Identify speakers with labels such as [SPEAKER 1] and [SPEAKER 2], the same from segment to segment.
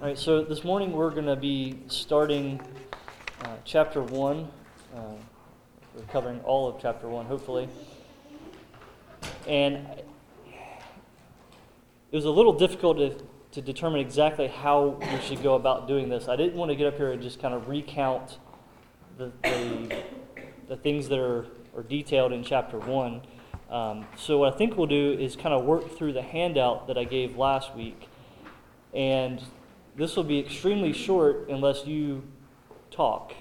[SPEAKER 1] All right, so this morning we're going to be starting chapter 1. We're covering all of chapter 1, hopefully. And it was a little difficult to determine exactly how we should go about doing this. I didn't want to get up here and just kind of recount the things that are detailed in chapter 1. So what I think we'll do is kind of work through the handout that I gave last week. And this will be extremely short unless you talk.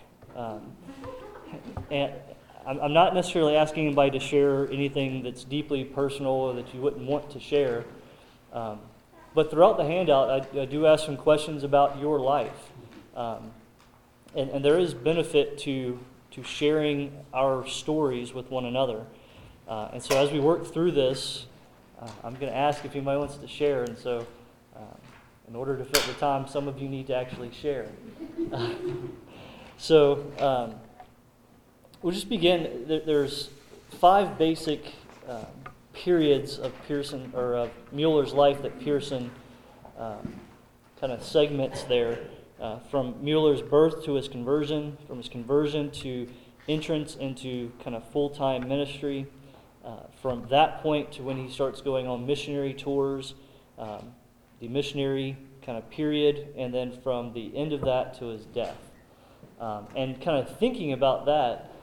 [SPEAKER 1] And I'm not necessarily asking anybody to share anything that's deeply personal or that you wouldn't want to share. But throughout the handout, I do ask some questions about your life. And there is benefit to sharing our stories with one another. And so as we work through this, I'm going to ask if anybody wants to share. And so in order to fit the time, some of you need to actually share. So we'll just begin. There's 5 basic periods of Pearson or of Mueller's life that Pearson kind of segments there, from Mueller's birth to his conversion, from his conversion to entrance into kind of full-time ministry, from that point to when he starts going on missionary tours, the missionary kind of period, and then from the end of that to his death. And kind of thinking about that,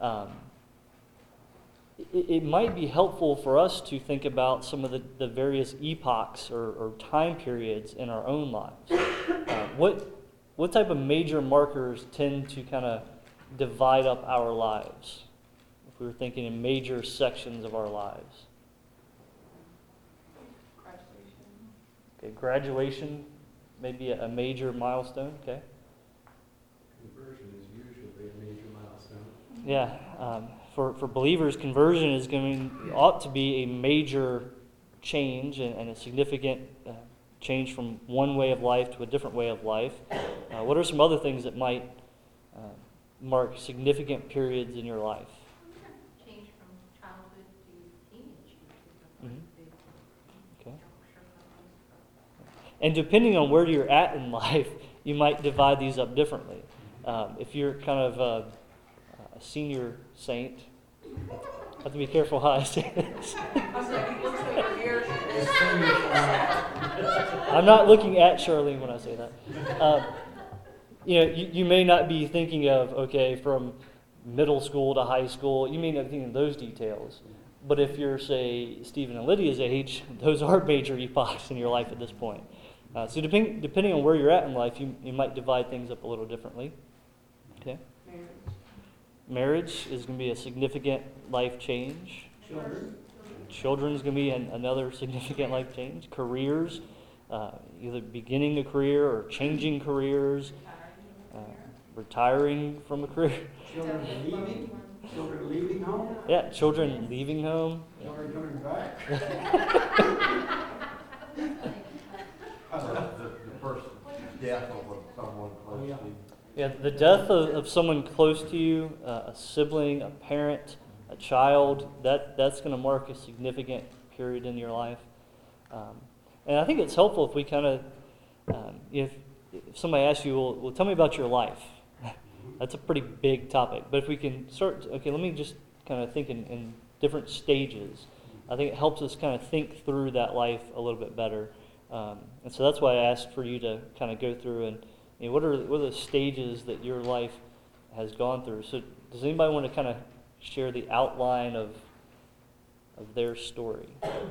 [SPEAKER 1] it might be helpful for us to think about some of the various epochs or time periods in our own lives. What type of major markers tend to kind of divide up our lives, if we were thinking in major sections of our lives? Okay, graduation may be a major milestone. Okay.
[SPEAKER 2] Conversion is usually a major milestone.
[SPEAKER 1] Yeah, for believers, conversion ought to be a major change and a significant change from one way of life to a different way of life. What are some other things that might mark significant periods in your life?
[SPEAKER 3] Change from childhood to teenage.
[SPEAKER 1] Okay. And depending on where you're at in life, you might divide these up differently. If you're kind of a senior saint, I have to be careful how I say this. I'm not looking at Charlene when I say that. You may not be thinking of, okay, from middle school to high school, you may not be thinking of those details. But if you're, say, Stephen and Lydia's age, those are major epochs in your life at this point. So depending on where you're at in life, you might divide things up a little differently. Okay. Marriage is going to be a significant life change. Children is going to be another significant life change. Careers, either beginning a career or changing careers, retiring from a career.
[SPEAKER 4] Children leaving home.
[SPEAKER 1] Yeah, children leaving home.
[SPEAKER 4] Children coming back.
[SPEAKER 2] The person, death of someone close to you.
[SPEAKER 1] Yeah, the death of someone close to you, a sibling, a parent, a child, that's going to mark a significant period in your life. And I think it's helpful if we kind of, if somebody asks you, well, tell me about your life. That's a pretty big topic. But if we can start, okay, let me just kind of think in different stages. I think it helps us kind of think through that life a little bit better. And so that's why I asked for you to kind of go through and what are the stages that your life has gone through. So does anybody want to kind of share the outline of their story?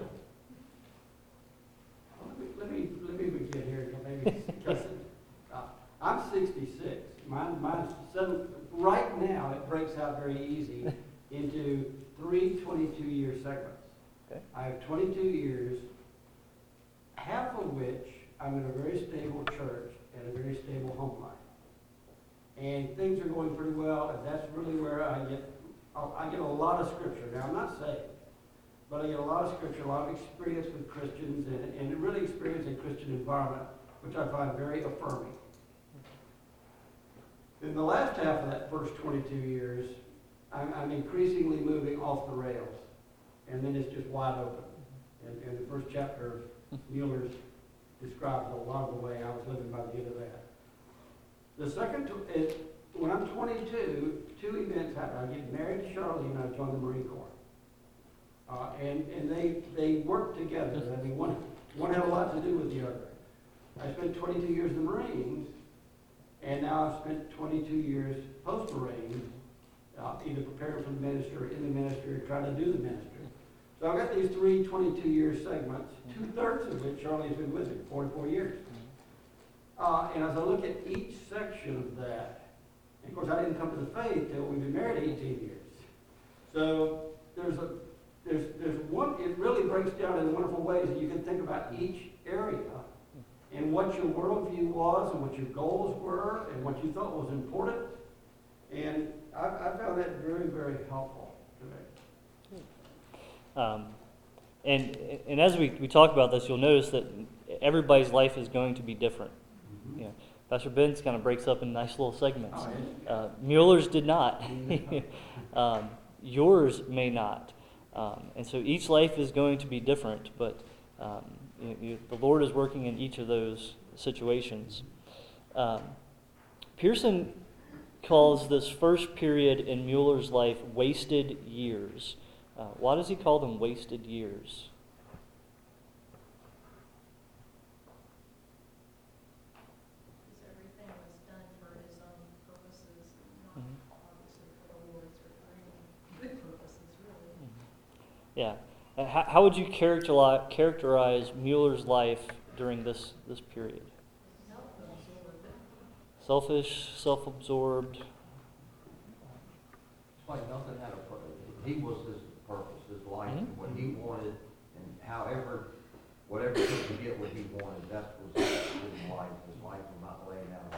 [SPEAKER 4] Let me begin here. Maybe I'm 66. Mine's right now. It breaks out very easy into 3 22-year segments.
[SPEAKER 1] Okay.
[SPEAKER 4] I have 22 years, half of which I'm in a very stable church and a very stable home life, and things are going pretty well. And that's really where I get a lot of scripture. Now I'm not saved, but I get a lot of scripture, a lot of experience with Christians, and really experience in Christian environment, which I find very affirming. In the last half of that first 22 years, I'm increasingly moving off the rails, and then it's just wide open. And the first chapter of Mueller's describes a lot of the way I was living by the end of that. The second is, when I'm 22, two events happen. I get married to Shirley and I join the Marine Corps. And they work together. I mean, one had a lot to do with the other. I spent 22 years in the Marines, and now I've spent 22 years post-Marines, either preparing for the ministry or in the ministry or trying to do the ministry. So I've got these three 22-year segments, 2/3 of which Charlie's been with me, 44 years. And as I look at each section of that, and of course I didn't come to the faith till we've been married 18 years. So there's one, it really breaks down in wonderful ways that you can think about each area and what your worldview was and what your goals were and what you thought was important. And I found that very, very helpful to me.
[SPEAKER 1] And as we talk about this, you'll notice that everybody's life is going to be different. You know, Pastor Ben's kind of breaks up in nice little segments. Mueller's did not. Yours may not. And so each life is going to be different, but the Lord is working in each of those situations. Pearson calls this first period in Mueller's life wasted years. Why does he call them wasted years?
[SPEAKER 3] Because everything was done for his own purposes, not obviously for the Lord's or for any good purposes, really.
[SPEAKER 1] Yeah. How would you characterize Mueller's life during this period? Selfish, self-absorbed.
[SPEAKER 5] It's like nothing had a purpose. He was his purpose, his life, and what he wanted, and whatever he could get what he wanted, that was his life. His life was not laid out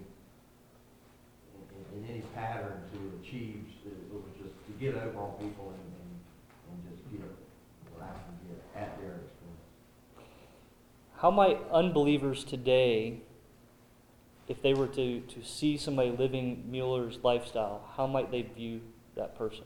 [SPEAKER 5] in any pattern to achieve. It was just to get over on people and just get what I can get at their expense.
[SPEAKER 1] How might unbelievers today, if they were to see somebody living Mueller's lifestyle, how might they view that person?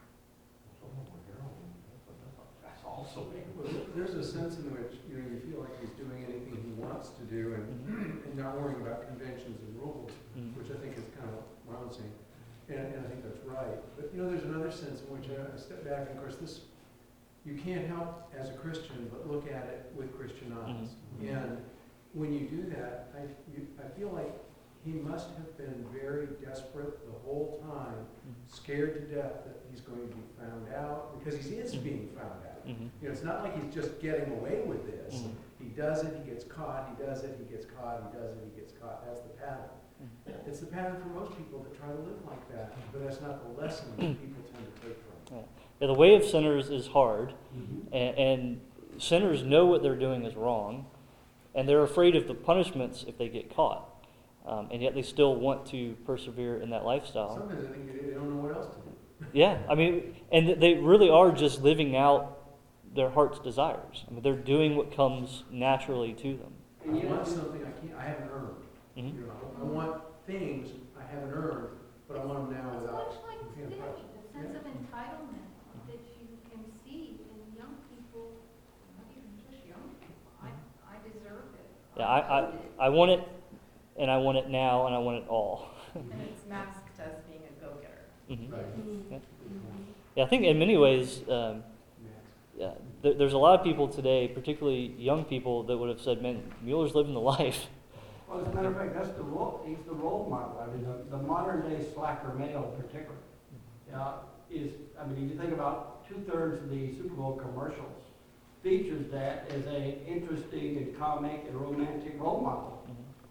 [SPEAKER 5] That's awesome.
[SPEAKER 2] Well, there's a sense in which you feel like he's doing anything he wants to do and not worrying about conventions and rules, which I think is kind of what I'm saying. And I think that's right. But there's another sense in which I step back, and of course you can't help as a Christian but look at it with Christian eyes. And when you do that, I feel like he must have been very desperate the whole time, scared to death that he's going to be found out, because he is being found out. It's not like he's just getting away with this. He does it, he gets caught, he does it, he gets caught, he does it, he gets caught. That's the pattern. It's the pattern for most people that try to live like that, but that's not the lesson that people tend to take from it.
[SPEAKER 1] Yeah, the way of sinners is hard, and sinners know what they're doing is wrong, and they're afraid of the punishments if they get caught. And yet they still want to persevere in that lifestyle.
[SPEAKER 2] Sometimes I think they don't know what else to do.
[SPEAKER 1] Yeah, I mean, and they really are just living out their heart's desires. I mean, they're doing what comes naturally to them.
[SPEAKER 2] I want something I haven't earned. I want things I haven't earned, but I want them now
[SPEAKER 3] It's
[SPEAKER 2] without.
[SPEAKER 3] much like today, the sense of entitlement that you can see in young people, not even just young people. I deserve it.
[SPEAKER 1] Yeah,
[SPEAKER 3] need it.
[SPEAKER 1] I want it, and I want it now, and I want it all.
[SPEAKER 6] And it's masked as being a go-getter.
[SPEAKER 2] Right.
[SPEAKER 1] Yeah, I think in many ways, there's a lot of people today, particularly young people, that would have said, "Man, Mueller's living the life."
[SPEAKER 4] Well, as a matter of fact, that's the role. He's the role model. I mean, the modern day slacker male, in particular, is. I mean, if you think about 2/3 of the Super Bowl commercials features that as a interesting and comic and romantic role model.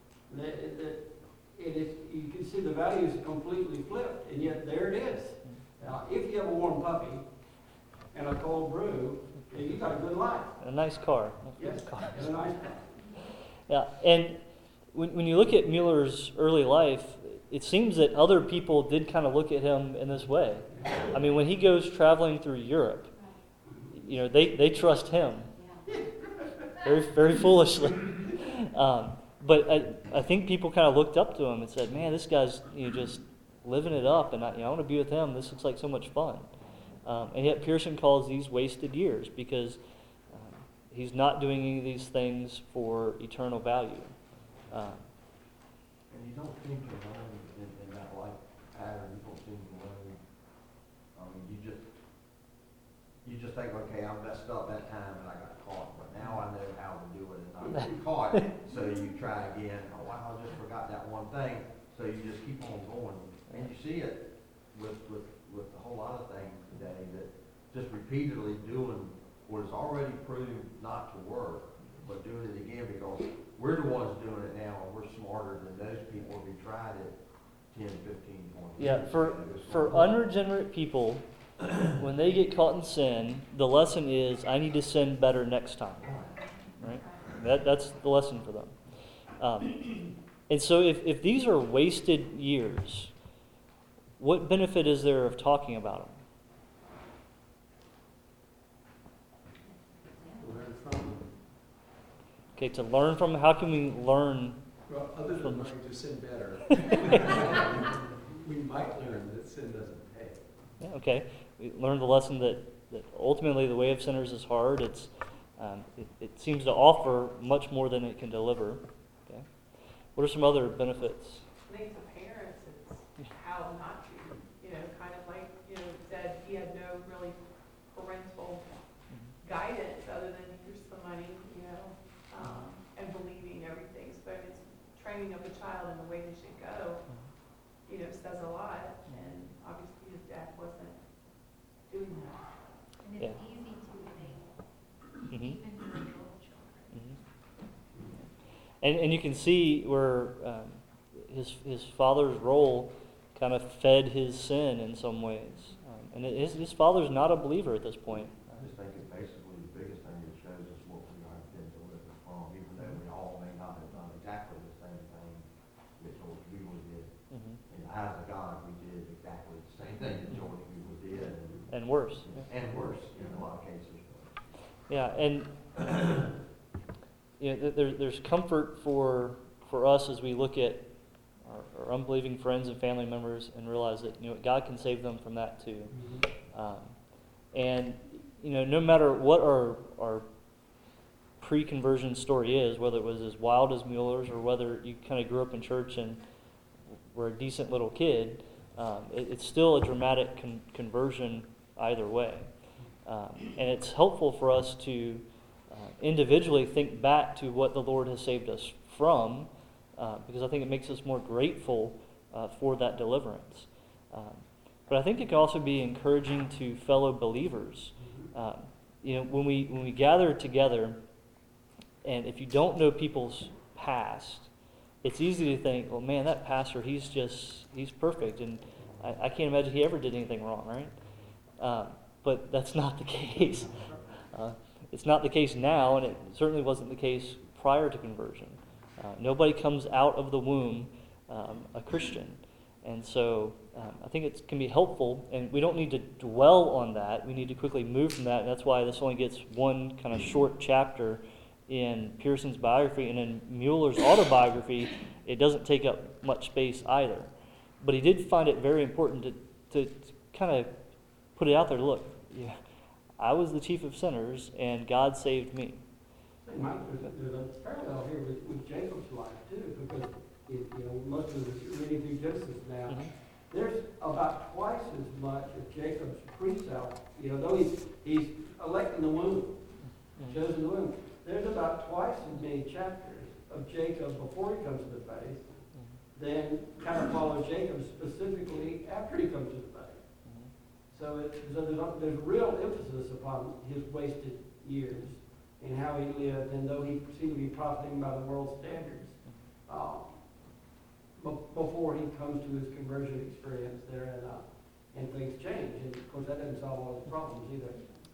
[SPEAKER 4] You can see the values completely flipped, and yet there it is. If you have a warm puppy and a cold brew, then you got a good life.
[SPEAKER 1] A nice car.
[SPEAKER 4] Yes, and a nice car.
[SPEAKER 1] Yeah, and when you look at Mueller's early life, it seems that other people did kind of look at him in this way. I mean, when he goes traveling through Europe, they trust him very, very foolishly. But I think people kind of looked up to him and said, "Man, this guy's just living it up, and I want to be with him. This looks like so much fun." And yet Pearson calls these wasted years because he's not doing any of these things for eternal value.
[SPEAKER 5] And you don't seem to learn in that life pattern, you don't seem to learn, I mean, you just think, okay, I messed up that time and I got caught, but now I know how to do it and not get caught. So you try again, oh wow, I just forgot that one thing, so you just keep on going. And you see it with a whole lot of things today, that just repeatedly doing what is already proved not to work, but doing it again because we're the ones doing it now and we're smarter than those people who tried it 10, 15, 20
[SPEAKER 1] Yeah,
[SPEAKER 5] years
[SPEAKER 1] for
[SPEAKER 5] ago.
[SPEAKER 1] unregenerate people, when they get caught in sin, the lesson is, I need to sin better next time. Right? That's the lesson for them. And so if these are wasted years, what benefit is there of talking about them?
[SPEAKER 2] Learn from them.
[SPEAKER 1] Okay, to learn from, how can we learn?
[SPEAKER 2] Well, other than
[SPEAKER 1] From-
[SPEAKER 2] learning to sin better, we might learn that sin doesn't pay.
[SPEAKER 1] Yeah, okay, we learn the lesson that ultimately the way of sinners is hard. It seems to offer much more than it can deliver. Okay, what are some other benefits?
[SPEAKER 6] I think to parents, it's how not to, kind of like, said, he had no really parental guidance other than here's the money, and believing everything. So it's training of the child in the way they should go, says a lot. And obviously his dad wasn't doing that.
[SPEAKER 3] And it's
[SPEAKER 1] Yeah.
[SPEAKER 3] easy to think,
[SPEAKER 1] Mm-hmm.
[SPEAKER 3] even for little children.
[SPEAKER 1] And you can see where his father's role kind of fed his sin in some ways. And his father's not a believer at this point.
[SPEAKER 5] I just think it's basically the biggest thing that shows us what we are been delivered from, even though we all may not have done exactly the same thing that George Weaver did.
[SPEAKER 1] Mm-hmm.
[SPEAKER 5] In the eyes of God, we did exactly the same thing that George Weaver did,
[SPEAKER 1] And worse.
[SPEAKER 5] and worse in a lot of cases.
[SPEAKER 1] Yeah, and there's comfort for us as we look at our unbelieving friends and family members and realize that God can save them from that too. And no matter what our pre-conversion story is, whether it was as wild as Mueller's or whether you kind of grew up in church and were a decent little kid, it's still a dramatic conversion either way. And it's helpful for us to individually think back to what the Lord has saved us from, because I think it makes us more grateful for that deliverance. But I think it can also be encouraging to fellow believers. When we gather together, and if you don't know people's past, it's easy to think, well, man, that pastor, he's perfect, and I can't imagine he ever did anything wrong, right? But that's not the case. It's not the case now, and it certainly wasn't the case prior to conversion. Nobody comes out of the womb a Christian. And so I think it can be helpful, and we don't need to dwell on that. We need to quickly move from that, and that's why this only gets one kind of short chapter in Pearson's biography, and in Mueller's autobiography, it doesn't take up much space either. But he did find it very important to kind of put it out there. Look, I was the chief of sinners, and God saved me.
[SPEAKER 4] There's a parallel here with Jacob's life too, because most of us are reading through Genesis now.
[SPEAKER 1] Mm-hmm.
[SPEAKER 4] There's about twice as much of Jacob's precept. Though he's electing the womb, chosen the womb. There's about twice as many chapters of Jacob before he comes to the faith than kind of follow Jacob specifically after he comes to the faith. So there's real emphasis upon his wasted years and how he lived, and though he seemed to be profiting by the world's standards, before he comes to his conversion experience there, and things change. And of course, that doesn't solve all his problems either.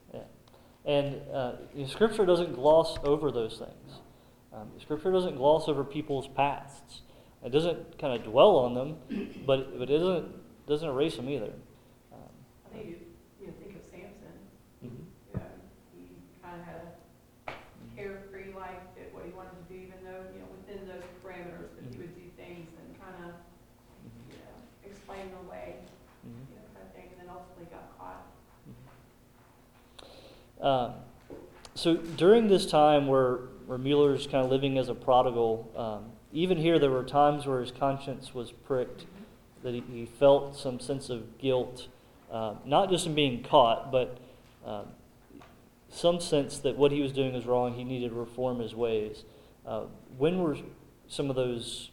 [SPEAKER 1] And Scripture doesn't gloss over those things. Scripture doesn't gloss over people's pasts. It doesn't kind of dwell on them, but it doesn't erase them either.
[SPEAKER 6] I think you think of Samson.
[SPEAKER 1] Mm-hmm.
[SPEAKER 6] He kind of had a carefree life, did what he wanted to do, even though within those parameters, but he would do things and kind of explain away, kind of thing, and then ultimately got caught.
[SPEAKER 1] So during this time where Mueller's kind of living as a prodigal, even here there were times where his conscience was pricked, that he felt some sense of guilt, not just in being caught, but some sense that what he was doing was wrong, he needed to reform his ways. When were some of those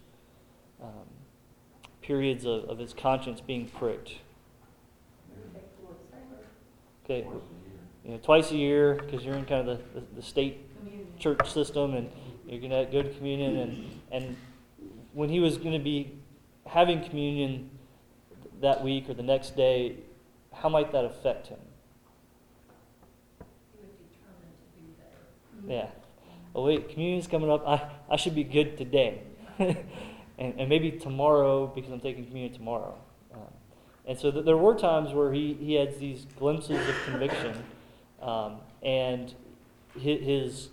[SPEAKER 1] periods of his conscience being pricked? Okay, twice a year, because you're in kind of the state church system, and you're going to go to communion, and when he was going to be having communion that week or the next day, how might that affect him?
[SPEAKER 3] He was determined to do better.
[SPEAKER 1] Yeah. Oh wait, communion's coming up. I should be good today, and maybe tomorrow because I'm taking communion tomorrow. And so there were times where he had these glimpses of conviction, and his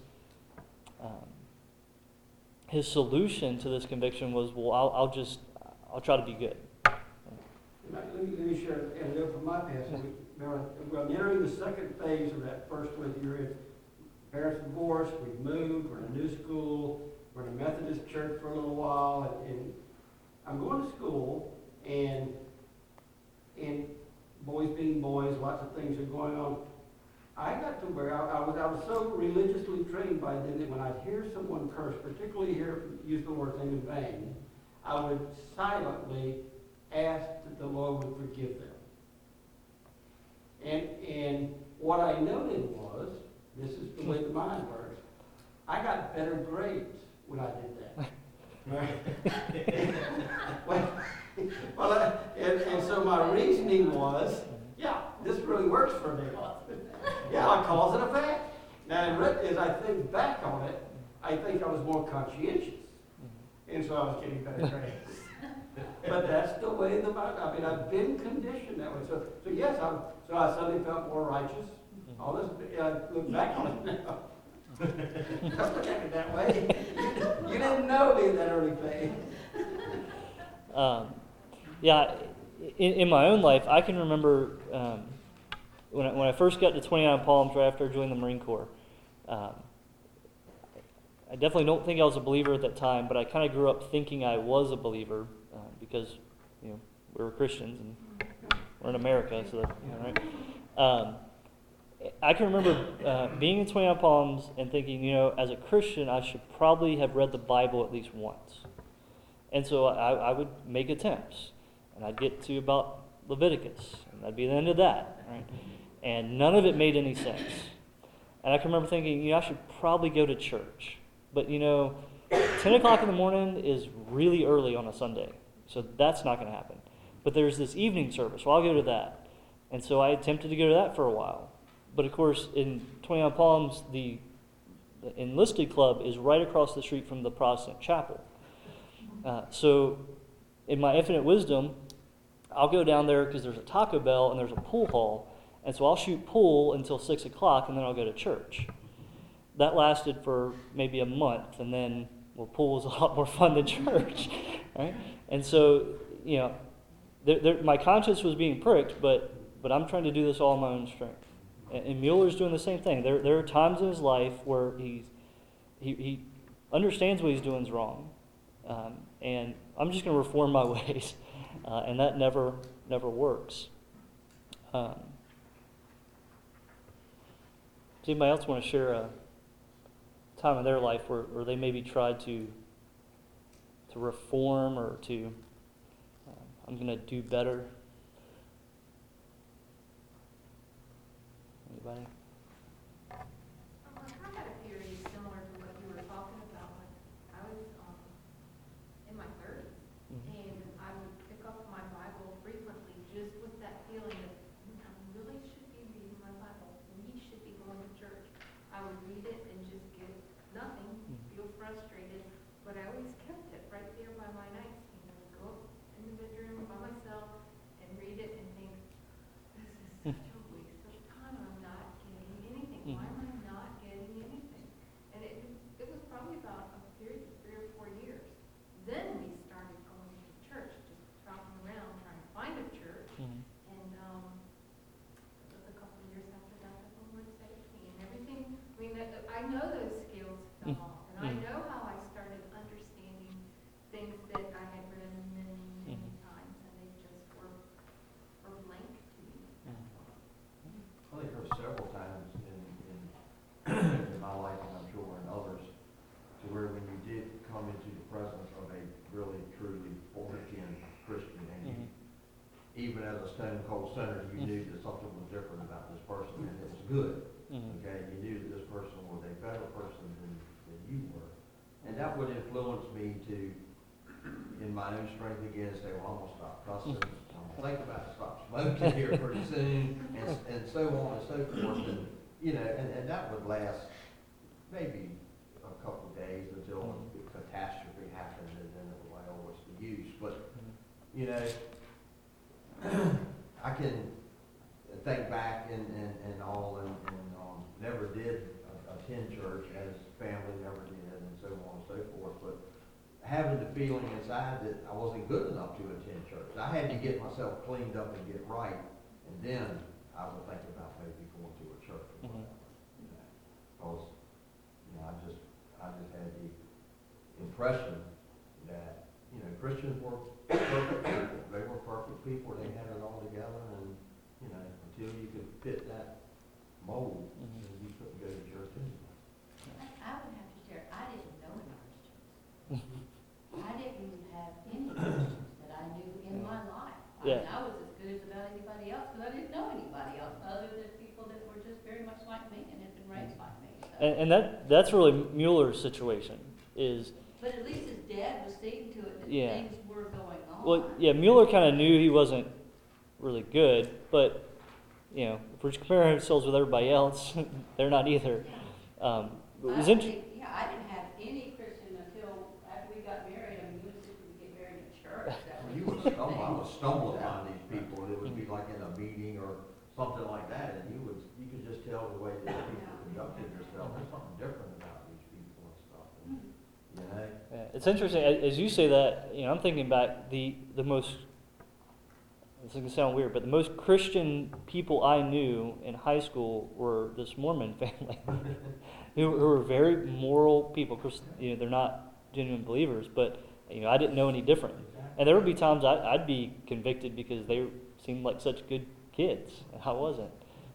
[SPEAKER 1] solution to this conviction was, well, I'll try to be good.
[SPEAKER 4] Let me share an anecdote from my past. We're entering the second phase of that first one you're in. Parents divorced, we've moved, we're in a new school, we're in a Methodist church for a little while, and I'm going to school, and boys being boys, lots of things are going on. I got to where I was so religiously trained by then that when I'd hear someone curse, particularly use the word name in vain, I would silently ask that the Lord would forgive them. And what I noted was, this is the way the mind works, I got better grades when I did that. Right? And so my reasoning was, yeah, this really works for me. Yeah, cause and effect. Now, as I think back on it, I think I was more conscientious. And so I was getting better grades. But that's the way the mind, I've been conditioned that way. So yes, I suddenly felt more righteous. All this, I look back on it now. Don't look at me that way. You didn't know me in that early phase.
[SPEAKER 1] Yeah, in my own life, I can remember when I first got to 29 Palms right after I joined the Marine Corps. I definitely don't think I was a believer at that time, but I kind of grew up thinking I was a believer because we were Christians and we're in America, so that, right. I can remember being in 29 Palms and thinking, as a Christian, I should probably have read the Bible at least once. And so I would make attempts, and I'd get to about Leviticus, and that'd be the end of that, right? And none of it made any sense. And I can remember thinking, I should probably go to church. But 10 o'clock in the morning is really early on a Sunday, so that's not going to happen. But there's this evening service, well, I'll go to that. And so I attempted to go to that for a while. But of course, in 29 Palms, the enlisted club is right across the street from the Protestant chapel. So in my infinite wisdom, I'll go down there because there's a Taco Bell and there's a pool hall. And so I'll shoot pool until 6 o'clock, and then I'll go to church. That lasted for maybe a month, and then, pool was a lot more fun than church, right? And so, my conscience was being pricked, but I'm trying to do this all on my own strength. And Mueller's doing the same thing. There are times in his life where he understands what he's doing is wrong, and I'm just going to reform my ways, and that never works. Does anybody else want to share a time in their life where they maybe tried to reform or to I'm going to do better? Anybody?
[SPEAKER 3] I had a theory similar to what you were talking about. I was in my 30s, and I would pick up my Bible frequently just with that feeling that I really should be reading my Bible. We should be going to church. I would read it and just get nothing, feel frustrated, but I always kept it right there by my nightstand. I would go up in the bedroom by myself and read it and think, this is such a waste of time. I'm not,
[SPEAKER 5] Stone Cold Center, you knew that something was different about this person, and it was good.
[SPEAKER 1] Mhm.
[SPEAKER 5] Okay, you knew that this person was a better person than you were. And that would influence me to, in my own strength again, say, well, I'm gonna stop cussing, I'm gonna think about to stop smoking here pretty soon, and so on and so forth. And, you know, and that would last maybe a couple of days until a catastrophe happened, and then it was like, oh, what's the use? But, you know, I can think back and all, and never did attend church, as family never did, and so on and so forth, but having the feeling inside that I wasn't good enough to attend church. I had to get myself cleaned up and get right, and then I would think about maybe going to a church or whatever. You know, because, you know, I just had the impression that, you know, Christians were perfect people. They were perfect people. They had it all together, and, you know, until you could fit that mold, you couldn't go to church anyway.
[SPEAKER 7] I would have to share, I didn't know any Christians. I didn't have any Christians that I knew in my life. I mean, I was as good as about anybody else, because I didn't know anybody else, other than people that were just very much like me and had been raised like me. So.
[SPEAKER 1] And that's really Mueller's situation is.
[SPEAKER 7] But at least his dad was seeing to it that things were going on.
[SPEAKER 1] Well, yeah, Mueller kind of knew he wasn't really good, but, you know, if we're comparing ourselves with everybody else, they're not either. It was interesting.
[SPEAKER 7] Yeah, I didn't have any Christian until after we got married. I mean, you would simply get married in church. That was
[SPEAKER 5] You would stumble, I would stumble upon these people, it would be like in a meeting or something like that, and you could just tell the way that people conducted themselves, there's something different about these people and stuff, and, you know?
[SPEAKER 1] Yeah, it's interesting as you say that. You know, I'm thinking back the most. This is gonna sound weird, but the most Christian people I knew in high school were this Mormon family, who were very moral people. Of course, you know, they're not genuine believers, but you know, I didn't know any different. And there would be times I'd be convicted because they seemed like such good kids, and I wasn't.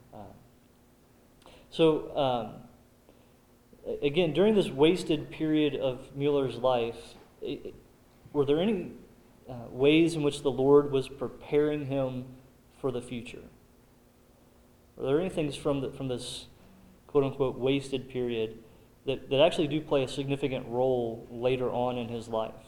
[SPEAKER 1] Again, during this wasted period of Mueller's life, were there any ways in which the Lord was preparing him for the future? Are there any things from this quote-unquote wasted period that actually do play a significant role later on in his life?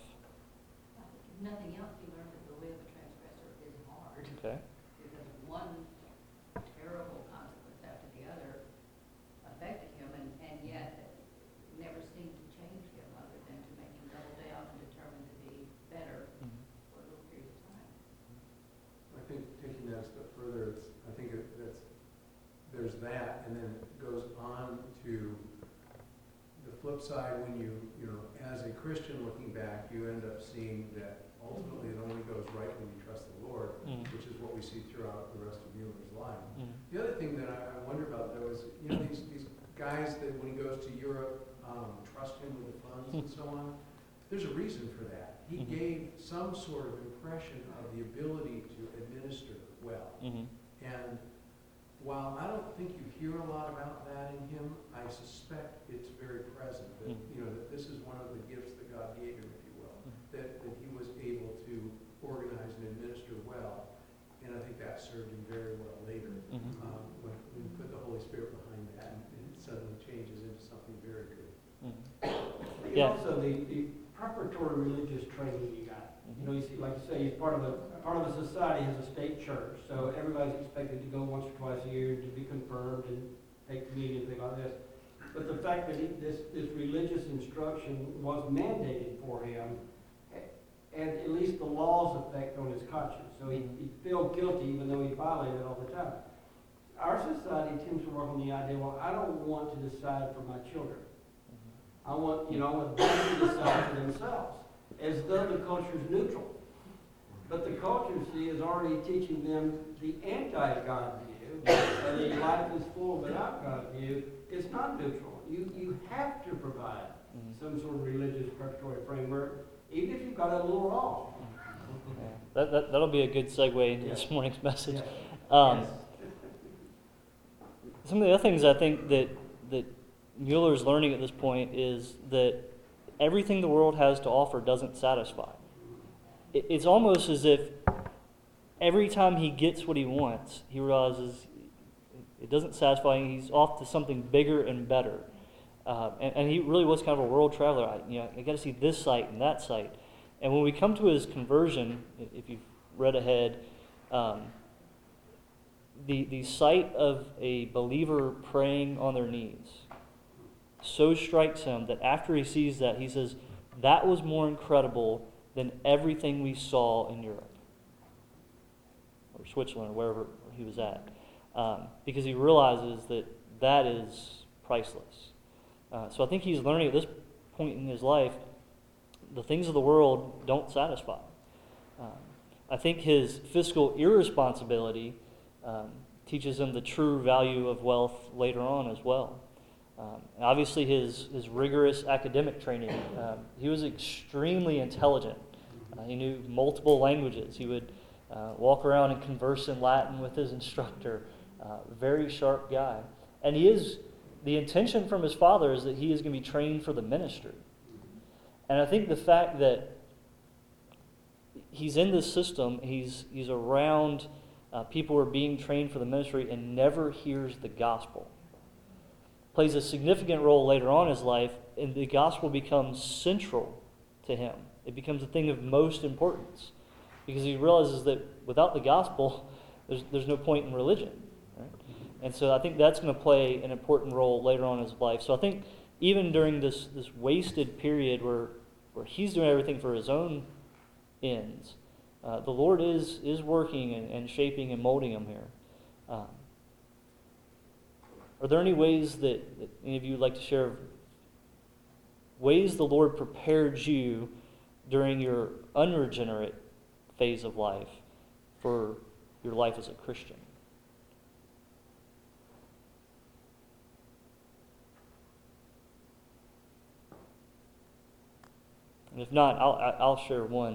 [SPEAKER 7] If nothing else, he learned that the way of a transgressor is hard.
[SPEAKER 1] Okay.
[SPEAKER 7] Because one terrible consequence after the other affected him, and yet it never seemed to change him other than to make him double down and determined to be better for a little period of time.
[SPEAKER 2] I think taking that a step further, there's that, and then it goes on to the flip side when you know, as a Christian looking back, you end up seeing that ultimately it only goes right when you trust the Lord, which is what we see throughout the rest of Mueller's life. The other thing that I wonder about, though, is, you know, these guys that when he goes to Europe, trust him with the funds and so on. There's a reason for that. He gave some sort of impression of the ability to administer well. And while I don't think you hear a lot about that in him, I suspect it's very present. That, you know, that this is one of the gifts that God gave him, if you will, that he was able to organize and administer well. And I think that served him very well later, when you put the Holy Spirit behind that, and it suddenly changes into something very good.
[SPEAKER 1] Yeah.
[SPEAKER 4] Also, the preparatory religious training you got. You know, you see, like you say, he's part of a society, has a state church, so everybody's expected to go once or twice a year to be confirmed and take communion, things like this. But the fact that this religious instruction was mandated for him had at least the law's effect on his conscience. So he felt guilty even though he violated it all the time. Our society tends to work on the idea, well, I don't want to decide for my children. I want them to decide for themselves, as though the culture is neutral. But the culture, see, is already teaching them the anti-God view, that a life is full without God view. It's not neutral. You have to provide some sort of religious preparatory framework, even if you've got it a little wrong.
[SPEAKER 1] That'll be a good segue into this morning's message.
[SPEAKER 4] Yes.
[SPEAKER 1] Some of the other things I think that Mueller's learning at this point is that everything the world has to offer doesn't satisfy. It's almost as if every time he gets what he wants, he realizes it doesn't satisfy him. He's off to something bigger and better. And he really was kind of a world traveler. I got to see this site and that site. And when we come to his conversion, if you've read ahead, the sight of a believer praying on their knees so strikes him that after he sees that, he says, that was more incredible than everything we saw in Europe or Switzerland or wherever he was at, because he realizes that that is priceless. So I think he's learning at this point in his life, the things of the world don't satisfy. I think his fiscal irresponsibility teaches him the true value of wealth later on as well. Obviously, his rigorous academic training, he was extremely intelligent. He knew multiple languages. He would walk around and converse in Latin with his instructor. Very sharp guy. And the intention from his father is that he is going to be trained for the ministry. And I think the fact that he's in this system, he's around people who are being trained for the ministry and never hears the gospel, plays a significant role later on in his life, and the gospel becomes central to him. It becomes a thing of most importance because he realizes that without the gospel, there's no point in religion. Right? And so I think that's going to play an important role later on in his life. So I think even during this wasted period where he's doing everything for his own ends, the Lord is working and shaping and molding him here. Are there any ways that any of you would like to share, ways the Lord prepared you during your unregenerate phase of life for your life as a Christian? And if not, I'll share one.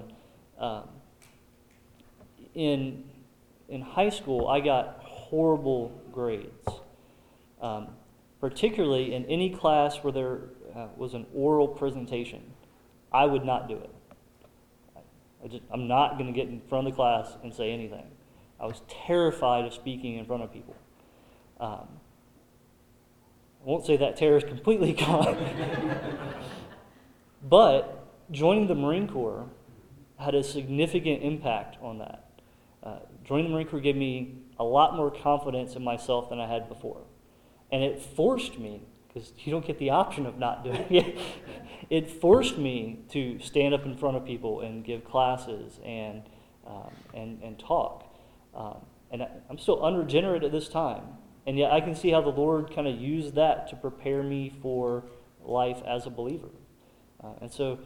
[SPEAKER 1] In high school, I got horrible grades. Particularly in any class where there was an oral presentation, I would not do it. I'm not going to get in front of the class and say anything. I was terrified of speaking in front of people. I won't say that terror is completely gone. But joining the Marine Corps had a significant impact on that. Joining the Marine Corps gave me a lot more confidence in myself than I had before. And it forced me, because you don't get the option of not doing it, it forced me to stand up in front of people and give classes and talk. And I'm still unregenerate at this time. And yet I can see how the Lord kind of used that to prepare me for life as a believer. And so,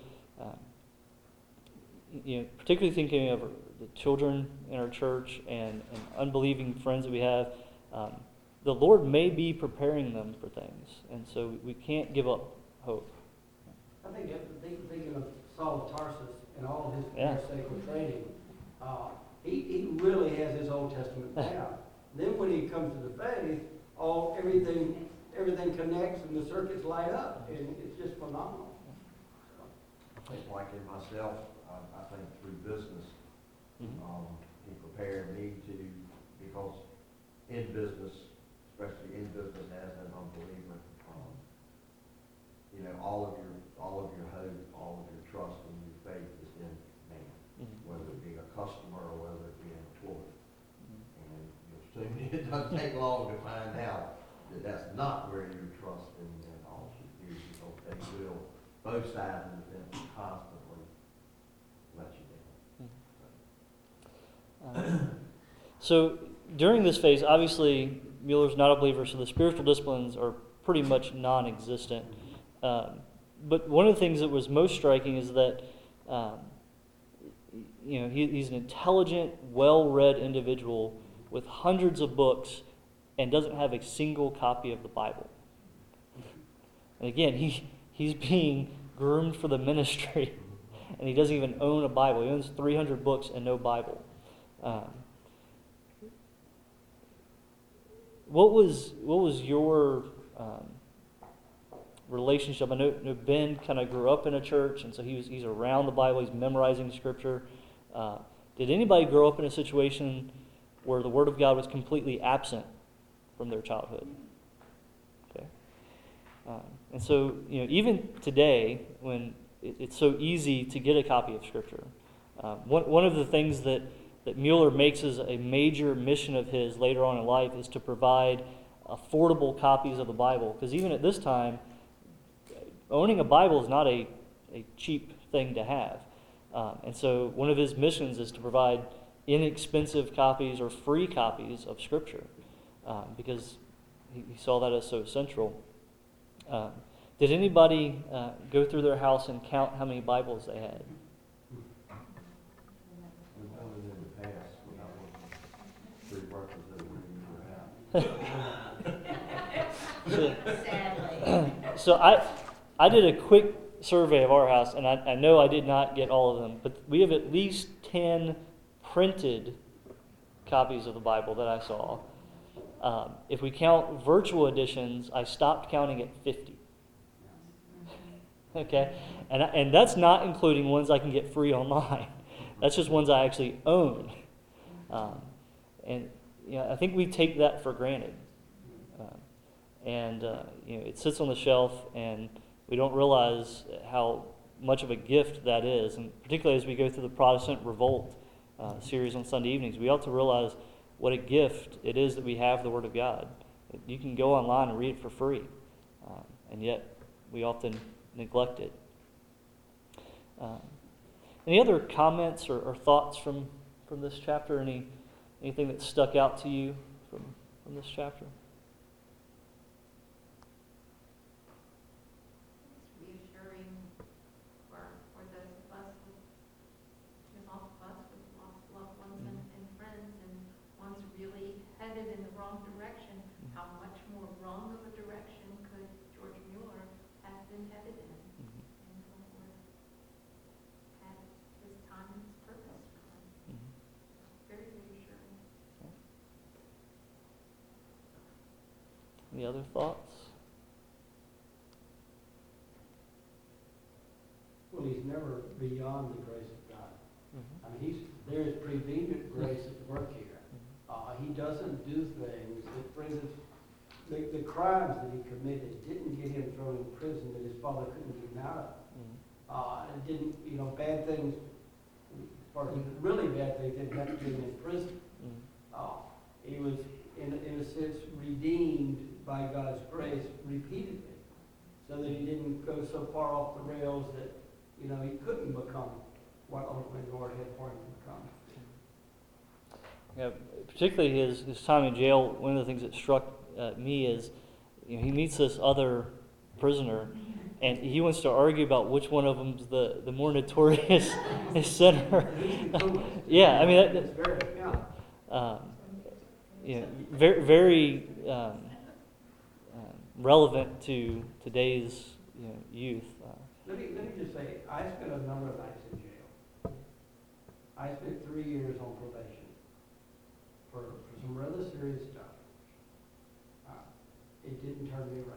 [SPEAKER 1] particularly thinking of the children in our church and unbelieving friends that we have, the Lord may be preparing them for things, and so we can't give up hope.
[SPEAKER 4] I think thinking of Saul of Tarsus and all of his pharisaical training, he really has his Old Testament down. Then when he comes to the faith, everything connects and the circuits light up, and it's just phenomenal.
[SPEAKER 5] I think like in myself, I think through business, he prepared me because in business, especially in business as an unbeliever, all of your hope, all of your trust and your faith is in man, whether it be a customer or whether it be an employee. And soon it doesn't take long to find out that that's not where your trust and all should be, because they will, both sides of them constantly let you down.
[SPEAKER 1] So during this phase, obviously, Mueller's not a believer, so the spiritual disciplines are pretty much non-existent. But one of the things that was most striking is that he's an intelligent, well-read individual with hundreds of books and doesn't have a single copy of the Bible. And again, he's being groomed for the ministry, and he doesn't even own a Bible. He owns 300 books and no Bible. What was your relationship? I know Ben kind of grew up in a church, and so he's around the Bible. He's memorizing Scripture. Did anybody grow up in a situation where the Word of God was completely absent from their childhood? Okay. And so, even today, when it's so easy to get a copy of Scripture, one of the things that Mueller makes as a major mission of his later on in life is to provide affordable copies of the Bible. Because even at this time, owning a Bible is not a cheap thing to have. And so one of his missions is to provide inexpensive copies or free copies of Scripture, because he saw that as so central. Did anybody go through their house and count how many Bibles they had?
[SPEAKER 5] We've done it in the past, when I was 3 workers that were in your house.
[SPEAKER 7] Sadly.
[SPEAKER 1] So I did a quick survey of our house, and I know I did not get all of them, but we have at least 10 printed copies of the Bible that I saw. If we count virtual editions, I stopped counting at 50. Okay, and that's not including ones I can get free online. That's just ones I actually own. And I think we take that for granted. It sits on the shelf, and we don't realize how much of a gift that is. And particularly as we go through the Protestant Revolt series on Sunday evenings, we ought to realize what a gift it is that we have the Word of God. You can go online and read it for free, and yet we often neglect it. Any other comments or thoughts from this chapter? Anything that stuck out to you from this chapter?
[SPEAKER 3] It's reassuring for those of us there's all of us with lost loved ones and friends, and one's really headed in the wrong direction. How much more wrong of a direction could George Mueller have been headed in? And the Lord had his time and his purpose for him. Very reassuring.
[SPEAKER 1] Any other thoughts?
[SPEAKER 4] Well, he's never beyond the grace of God. I mean, there is prevenient grace at work here. He doesn't do things that, for instance, the crimes that he committed didn't get him thrown in prison that his father couldn't get him out of. It didn't, bad things, as far as really bad things, didn't have to get him in prison. He was, in a sense, redeemed by God's grace repeatedly, so that he didn't go so far off the rails that, he couldn't become what ultimately the Lord had for him to become.
[SPEAKER 1] Yeah, particularly his time in jail, one of the things that struck me is he meets this other prisoner, and he wants to argue about which one of them's the more notorious sinner. Yeah, I mean,
[SPEAKER 4] It's very,
[SPEAKER 1] very, very relevant to today's youth.
[SPEAKER 4] Let me just say, I spent a number of nights in jail. I spent 3 years on probation for some rather serious stuff. It didn't turn me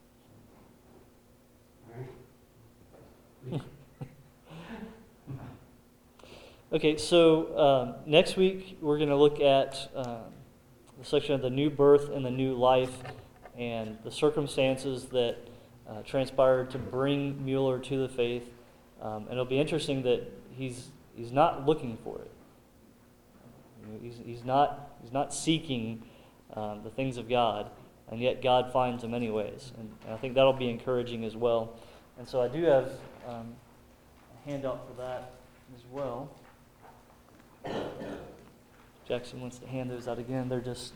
[SPEAKER 4] right. All right?
[SPEAKER 1] Okay, so next week we're going to look at the section of the new birth and the new life, and the circumstances that transpired to bring Mueller to the faith. And it'll be interesting that he's not looking for it. He's not seeking the things of God, and yet God finds him anyways. And I think that'll be encouraging as well. And so I do have a handout for that as well. Jackson wants to hand those out again. They're just...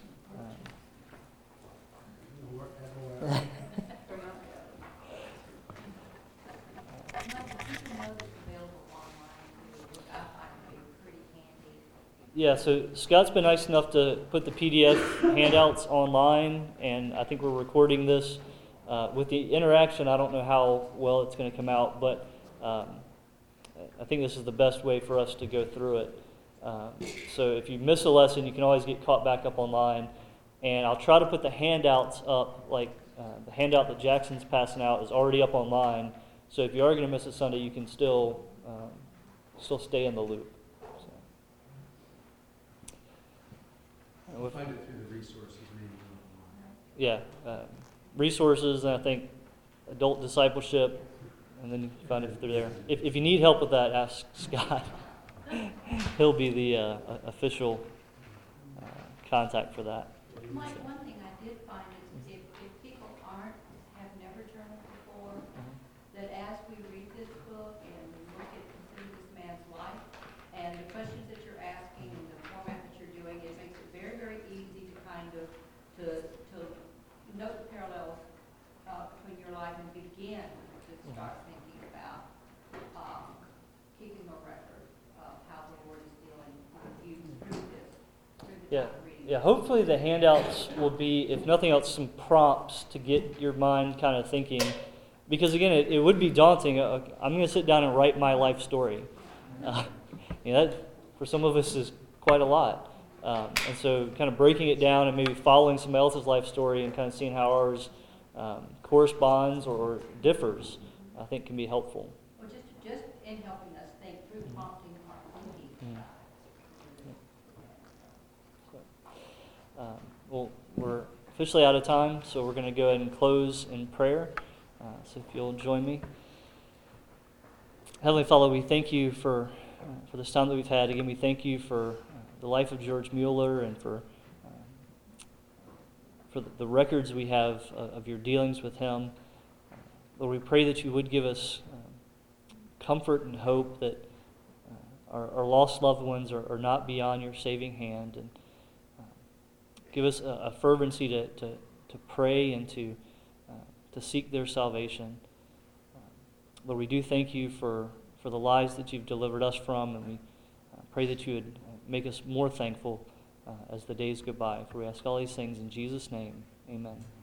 [SPEAKER 1] Yeah, so Scott's been nice enough to put the PDF handouts online, and I think we're recording this. With the interaction, I don't know how well it's going to come out, but I think this is the best way for us to go through it. So if you miss a lesson, you can always get caught back up online. And I'll try to put the handouts up, like the handout that Jackson's passing out is already up online. So if you are going to miss a Sunday, you can still stay in the loop. So. with,
[SPEAKER 2] Find it through the resources maybe.
[SPEAKER 1] yeah, resources, and I think adult discipleship, and then you can find it if they're there. If you need help with that, ask Scott. He'll be the official contact for that.
[SPEAKER 7] Mike, one thing I did find is if people have never journaled before, that as we read this book and look at, consider this man's life, and the questions that you're asking and the format that you're doing, it makes it very, very easy to kind of, to note the parallels between your life and begin to start thinking about keeping a record of how the Lord is dealing with you through this, through the
[SPEAKER 1] Yeah.
[SPEAKER 7] time of reading.
[SPEAKER 1] Yeah, hopefully the handouts will be, if nothing else, some prompts to get your mind kind of thinking. Because again, it would be daunting. I'm going to sit down and write my life story. That, for some of us, is quite a lot. And so kind of breaking it down and maybe following somebody else's life story and kind of seeing how ours corresponds or differs, I think can be helpful.
[SPEAKER 7] Or just in helping us think through prompting our thinking.
[SPEAKER 1] Well, we're officially out of time, so we're going to go ahead and close in prayer. So if you'll join me. Heavenly Father, we thank you for this time that we've had. Again, we thank you for the life of George Mueller and for the records we have of your dealings with him. Lord, we pray that you would give us comfort and hope that our lost loved ones are not beyond your saving hand, and give us a fervency to pray and to seek their salvation. Lord, we do thank you for the lives that you've delivered us from, and we pray that you would make us more thankful as the days go by. For we ask all these things in Jesus' name. Amen.